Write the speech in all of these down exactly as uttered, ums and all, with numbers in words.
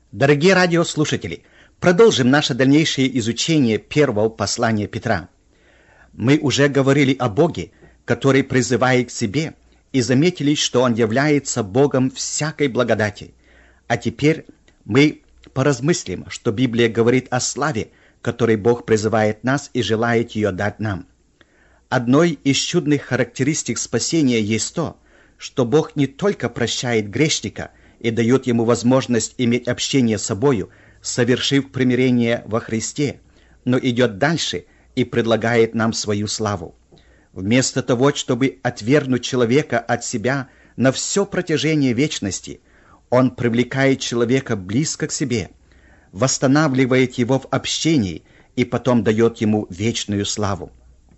Дорогие радиослушатели, продолжим наше дальнейшее изучение первого послания Петра. Мы уже говорили о Боге, который призывает к себе, и заметили, что Он является Богом всякой благодати. А теперь мы поразмыслим, что Библия говорит о славе, которой Бог призывает нас и желает ее дать нам. Одной из чудных характеристик спасения есть то, что Бог не только прощает грешника и дает ему возможность иметь общение с собою, совершив примирение во Христе, но идет дальше и предлагает нам свою славу. Вместо того, чтобы отвергнуть человека от себя на все протяжение вечности, Он привлекает человека близко к себе, восстанавливает его в общении и потом дает ему вечную славу.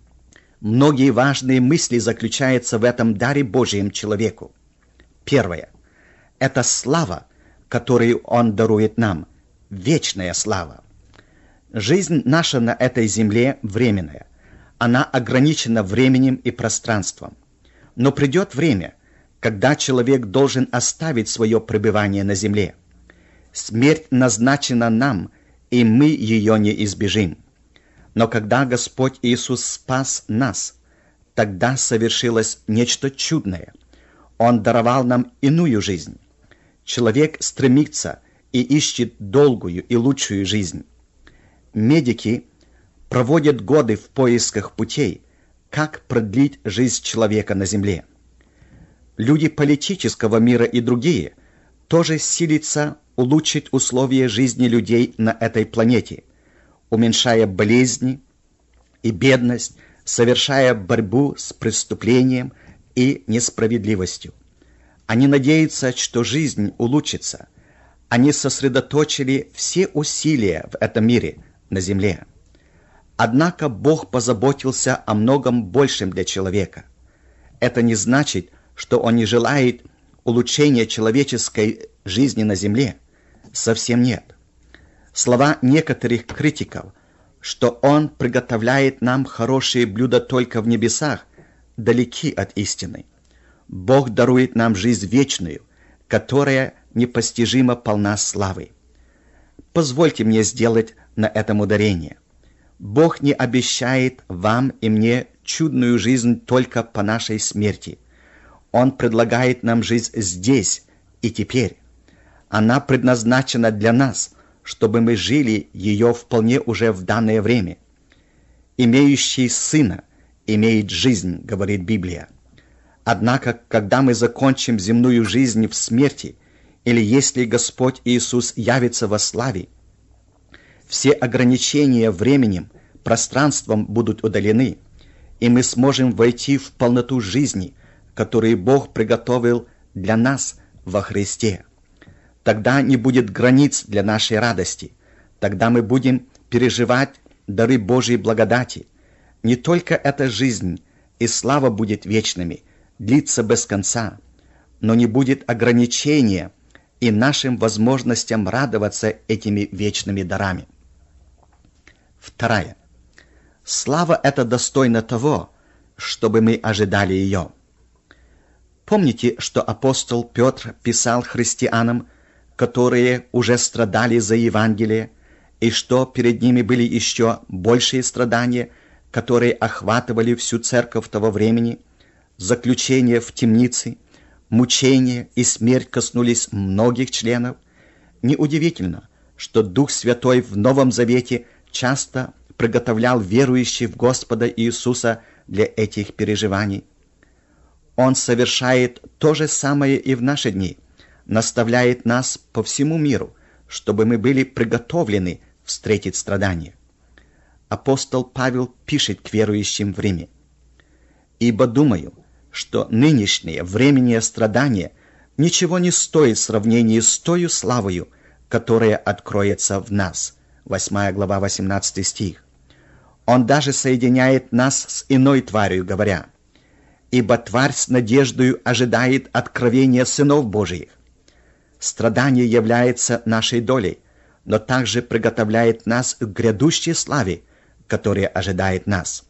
Многие важные мысли заключаются в этом даре Божьем человеку. Первое. Это слава, которую Он дарует нам, вечная слава. Жизнь наша на этой земле временная. Она ограничена временем и пространством. Но придет время, когда человек должен оставить свое пребывание на земле. Смерть назначена нам, и мы ее не избежим. Но когда Господь Иисус спас нас, тогда совершилось нечто чудное. Он даровал нам иную жизнь. Человек стремится и ищет долгую и лучшую жизнь. Медики проводят годы в поисках путей, как продлить жизнь человека на земле. Люди политического мира и другие тоже силятся улучшить условия жизни людей на этой планете, уменьшая болезни и бедность, совершая борьбу с преступлением и несправедливостью. Они надеются, что жизнь улучшится. Они сосредоточили все усилия в этом мире на земле. Однако Бог позаботился о многом большем для человека. Это не значит, что Он не желает улучшения человеческой жизни на земле. Совсем нет. Слова некоторых критиков, что Он приготовляет нам хорошие блюда только в небесах, далеки от истины. Бог дарует нам жизнь вечную, которая непостижимо полна славы. Позвольте мне сделать на этом ударение. Бог не обещает вам и мне чудную жизнь только по нашей смерти. Он предлагает нам жизнь здесь и теперь. Она предназначена для нас, чтобы мы жили ее вполне уже в данное время. «Имеющий сына имеет жизнь», — говорит Библия. Однако, когда мы закончим земную жизнь в смерти, или если Господь Иисус явится во славе, все ограничения временем, пространством будут удалены, и мы сможем войти в полноту жизни, которую Бог приготовил для нас во Христе. Тогда не будет границ для нашей радости. Тогда мы будем переживать дары Божьей благодати. Не только эта жизнь и слава будет вечными, длиться без конца, но не будет ограничения и нашим возможностям радоваться этими вечными дарами. Вторая. Слава эта достойна того, чтобы мы ожидали ее. Помните, что апостол Петр писал христианам, которые уже страдали за Евангелие, и что перед ними были еще большие страдания, которые охватывали всю церковь того времени, заключение в темнице, мучения и смерть коснулись многих членов. Неудивительно, что Дух Святой в Новом Завете часто приготовлял верующих в Господа Иисуса для этих переживаний. Он совершает то же самое и в наши дни, наставляет нас по всему миру, чтобы мы были приготовлены встретить страдания. Апостол Павел пишет к верующим в Риме: «Ибо думаю, что нынешнее временное страдание ничего не стоит в сравнении с тою славою, которая откроется в нас». восьмая глава, восемнадцатый стих. Он даже соединяет нас с иной тварью, говоря: «Ибо тварь с надеждою ожидает откровения сынов Божиих». Страдание является нашей долей, но также приготовляет нас к грядущей славе, которая ожидает нас.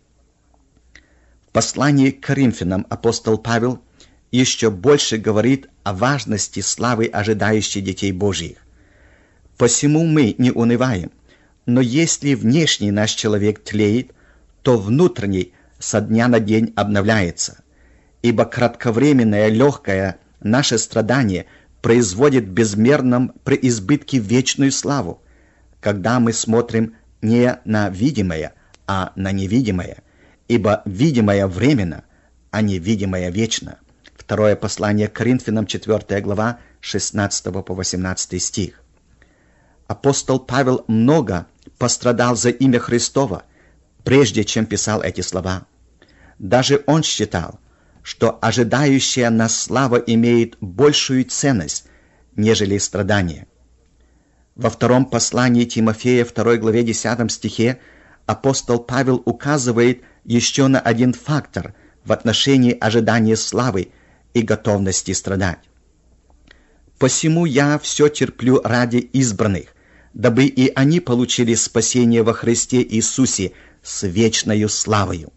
В послании к Коринфянам апостол Павел еще больше говорит о важности славы ожидающей детей Божьих. Посему мы не унываем. Но если внешний наш человек тлеет, то внутренний со дня на день обновляется. Ибо кратковременное легкое наше страдание производит в безмерном преизбытке вечную славу, когда мы смотрим не на видимое, а на невидимое, ибо видимое временно, а невидимое вечно. Второе послание к Коринфянам, четвёртая глава, шестнадцатый по восемнадцатый стих. Апостол Павел много пострадал за имя Христово, прежде чем писал эти слова. Даже он считал, что ожидающая нас слава имеет большую ценность, нежели страдания. Во втором послании Тимофея, второй главе, десятом стихе, апостол Павел указывает еще на один фактор в отношении ожидания славы и готовности страдать. «Посему я все терплю ради избранных, дабы и они получили спасение во Христе Иисусе с вечною славою».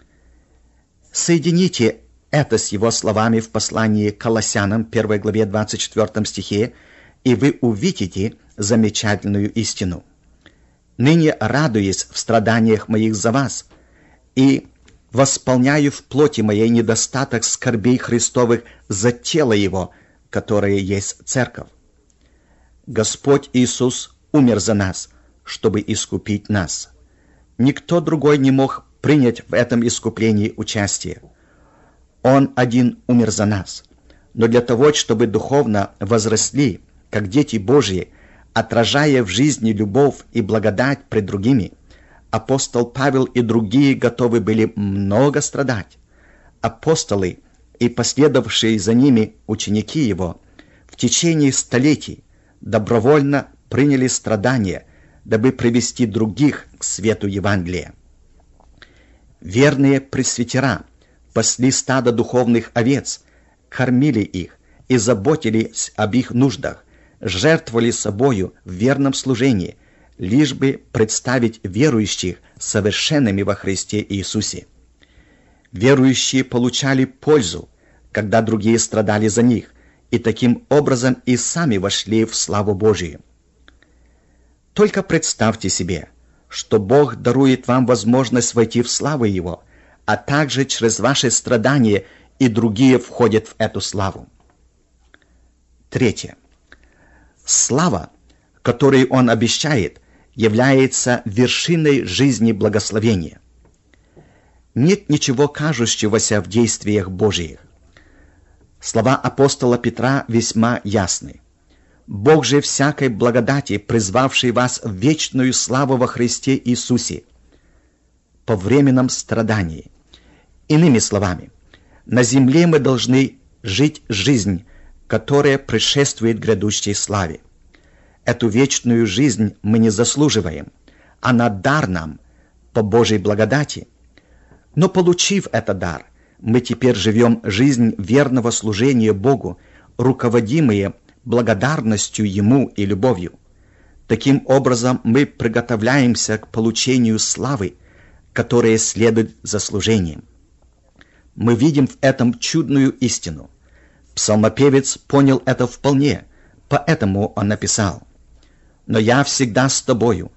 Соедините это с его словами в послании к Колоссянам, первой главе, двадцать четвёртом стихе, и вы увидите замечательную истину. «Ныне радуюсь в страданиях моих за вас, и восполняю в плоти моей недостаток скорбей Христовых за тело Его, которое есть Церковь». Господь Иисус умер за нас, чтобы искупить нас. Никто другой не мог принять в этом искуплении участие. Он один умер за нас. Но для того, чтобы духовно возросли, как дети Божьи, отражая в жизни любовь и благодать пред другими, апостол Павел и другие готовы были много страдать. Апостолы и последовавшие за ними ученики его в течение столетий добровольно приняли страдания, дабы привести других к свету Евангелия. Верные пресвитера пасли стадо духовных овец, кормили их и заботились об их нуждах, жертвовали собою в верном служении, лишь бы представить верующих совершенными во Христе Иисусе. Верующие получали пользу, когда другие страдали за них, и таким образом и сами вошли в славу Божию. Только представьте себе, что Бог дарует вам возможность войти в славу Его, а также через ваши страдания и другие входят в эту славу. Третье. Слава, которую Он обещает, является вершиной жизни благословения. Нет ничего кажущегося в действиях Божьих. Слова апостола Петра весьма ясны. «Бог же всякой благодати, призвавший вас в вечную славу во Христе Иисусе, по временном страдании». Иными словами, на земле мы должны жить жизнь, которая предшествует грядущей славе. Эту вечную жизнь мы не заслуживаем, она дар нам по Божьей благодати. Но получив этот дар, мы теперь живем жизнь верного служения Богу, руководимые благодарностью Ему и любовью. Таким образом, мы приготовляемся к получению славы, которая следует за служением. Мы видим в этом чудную истину. Псалмопевец понял это вполне, поэтому он написал: «Но я всегда с тобою.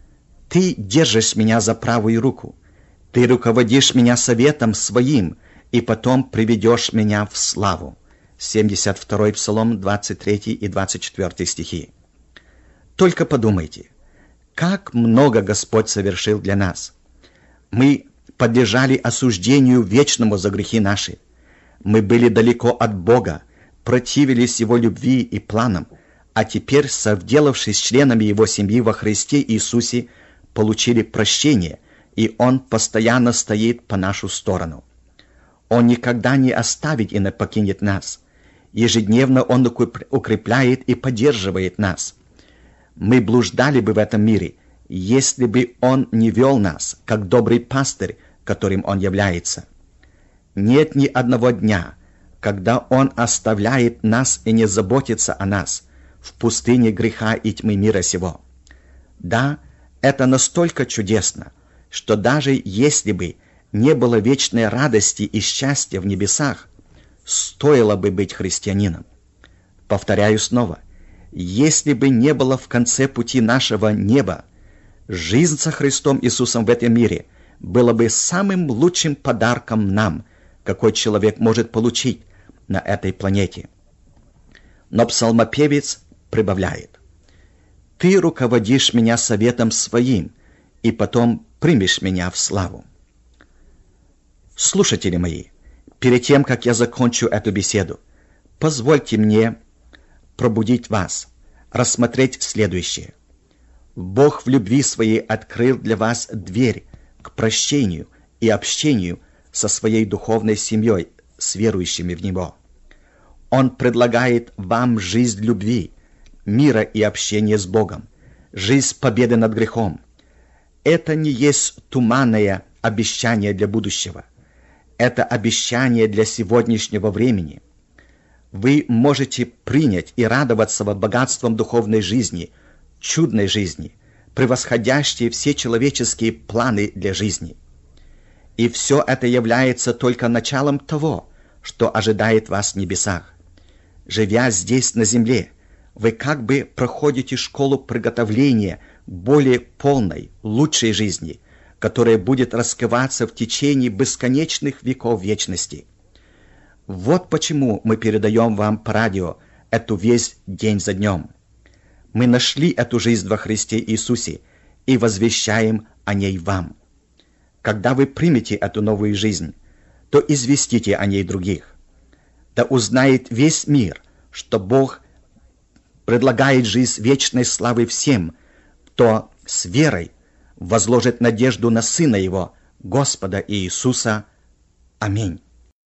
Ты держишь меня за правую руку. Ты руководишь меня советом своим, и потом приведешь меня в славу». семьдесят второй Псалом, двадцать третий и двадцать четвёртый стихи. Только подумайте, как много Господь совершил для нас. Мы подлежали осуждению вечному за грехи наши. Мы были далеко от Бога, противились Его любви и планам, а теперь, совделавшись членами Его семьи во Христе Иисусе, получили прощение, и Он постоянно стоит по нашу сторону. Он никогда не оставит и не покинет нас. Ежедневно Он укрепляет и поддерживает нас. Мы блуждали бы в этом мире, если бы Он не вел нас, как добрый пастырь, которым Он является. Нет ни одного дня, когда Он оставляет нас и не заботится о нас в пустыне греха и тьмы мира сего. Да, это настолько чудесно, что даже если бы не было вечной радости и счастья в небесах, стоило бы быть христианином. Повторяю снова, Если бы не было в конце пути нашего неба, жизнь со Христом Иисусом в этом мире была бы самым лучшим подарком нам, какой человек может получить на этой планете. Но псалмопевец прибавляет: «Ты руководишь меня советом своим, и потом примешь меня в славу». Слушатели мои, перед тем, как я закончу эту беседу, позвольте мне пробудить вас, рассмотреть следующее. Бог в любви своей открыл для вас дверь к прощению и общению со своей духовной семьей, с верующими в Него. Он предлагает вам жизнь любви, мира и общения с Богом, жизнь победы над грехом. Это не есть туманное обещание для будущего. Это обещание для сегодняшнего времени. Вы можете принять и радоваться богатством духовной жизни, чудной жизни, превосходящей все человеческие планы для жизни. И все это является только началом того, что ожидает вас в небесах. Живя здесь на земле, вы как бы проходите школу приготовления к более полной, лучшей жизни, которая будет раскрываться в течение бесконечных веков вечности. Вот почему мы передаем вам по радио эту весть день за днем. Мы нашли эту жизнь во Христе Иисусе и возвещаем о ней вам. Когда вы примете эту новую жизнь, то известите о ней других. Да узнает весь мир, что Бог предлагает жизнь вечной славы всем, кто с верой возложит надежду на Сына Его, Господа Иисуса. Аминь.